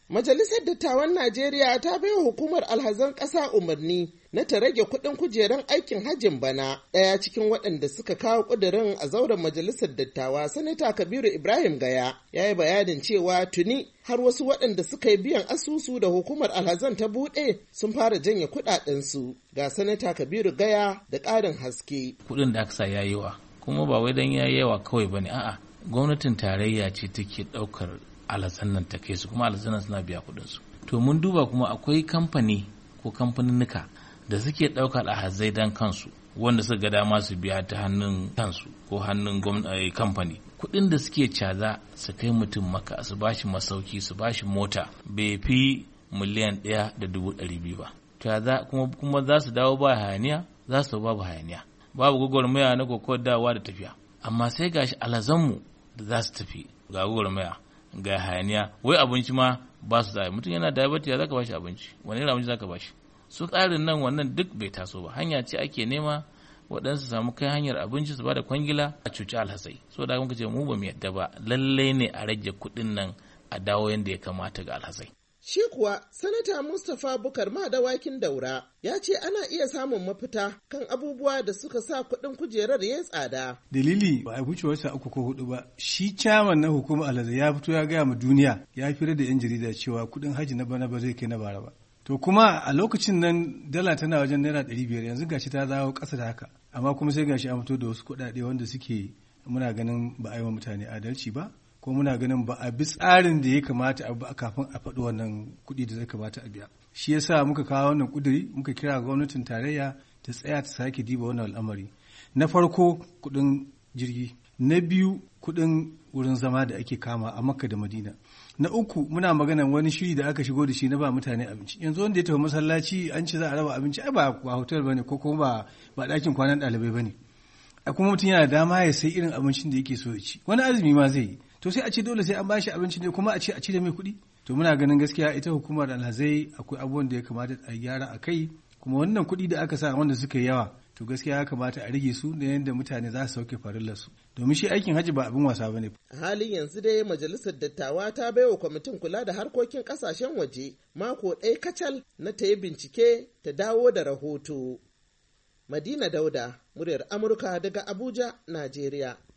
Majalisar Dattawan Najeriya ta baiwa hukumar alhazan ƙasa umarni na ta rage kuɗin kujeran aikin hajjin bana. Ɗaya cikin waɗanda suka kawo ƙudurin a zauren Majalisar Dattawa, Sanata Kabiru Ibrahim Gaya, ya yi bayanin cewa tuni har wasu waɗanda suka yi biyan asusu da hukumar alhazan ta buɗe sun fara janye kuɗaɗensu. Ga Sanata Kabiru Gaya da ƙarin haske. Kuɗin da aka sa ya yawa, kuma ba wai dan ya yawa kawai ba ne, a'a gwamnatin tarayya ce take ɗaukar alhazan nan ta kai su, kuma alhazan nan suna biya kuɗin su. To mun duba kuma akwai kamfani ko kamfaninnika da suke ɗaukar alhazai dan kansu, wanda suka ga dama su biya ta hannun kansu ko hannun kamfani. Kuɗin da suke caza su kai mutum Makka, su bashi masauki, su bashi mota, bai fi miliyan 1.2 ba. Caza kuma za su dawo ba hayaniya, za su babu hayaniya, babu gwagwarmaya na kokowar dawa da tafiya. Amma sai gashi alhazanmu da za su tafi ga gwagwarmaya, ga hayaniya, wai abinci ma ba su da. Mutum yana diabetes, ya zaka bashi abinci, wani irin abinci zaka bashi? Su tsarin nan wannan duk bai taso ba. Hanya ce ake nema waɗansu samu kai hanyar abinci su bada kwangila a cuci alhazai. So da muka ce mu ba mu yadda ba, lallai ne a rage kuɗin nan a dawo yadda ya kamata ga alhazai. Shi kuwa Sanata Mustapha Bukar Madawakin Daura ya ce ana iya samun mafita kan abubuwa da suka sa kuɗin kujerar ya tsada. Dalili ba a wuce wata 3 ko 4 ba, shi chairman na hukumar alhazai ya fito ya gaya ma duniya, ya fira da 'yan jarida cewa kuɗin haji na bana ba zai kai na bara ba. To kuma a lokacin nan dala tana wajen naira 500, yanzu gashi ta zawo ƙasa da haka, amma kuma sai gashi an fito da wasu kuɗaɗe wanda suke muna ganin ba a yi wa mutane adalci ba, ko muna ganin ba a bi tsarin da ya kamata a bi kafin a faɗi wannan kuɗi da zai kamata a biya. Shi yasa muka kawo wannan ƙuduri, muka kira gwamnatin tarayya ta tsaya ta sake diba wannan al'amari. Na farko kuɗin jirgi, na biyu kuɗin wurin zama da ake kama a Makka da Madina, na uku muna magana wani shiri da aka shigo da shi na ba mutane abinci. Yanzu wanda ya tafi masallaci an ce za a raba abinci, ai ba hotel bane ko kuma ba ɗakin kwanan ɗalibai bane. A kuma mutum yana da dama ya sai irin abincin da yake so ya ci. Wani azumi ma zai yi. To sai a ce dole sai an bashi abinci ne, kuma a ce a cire mai kuɗi. To muna ganin gaskiya ita hukumar alhazai akwai abubuwan da ya kamata a gyara a kai, kuma wannan kuɗi da aka sa wanda suka yi yawa, to gaskiya ya kamata a rage su da yadda mutane za su sauke farillarsu, domin shi aikin hajji ba abin wasa bane. A halin yanzu dai Majalisar Dattawa ta baiwa kwamitin kula da harkokin kasashen waje mako ɗaya kacal na ta yi bincike ta dawo da rahoto. Madina Dauda, muryar Amurka daga Abuja, Najeriya.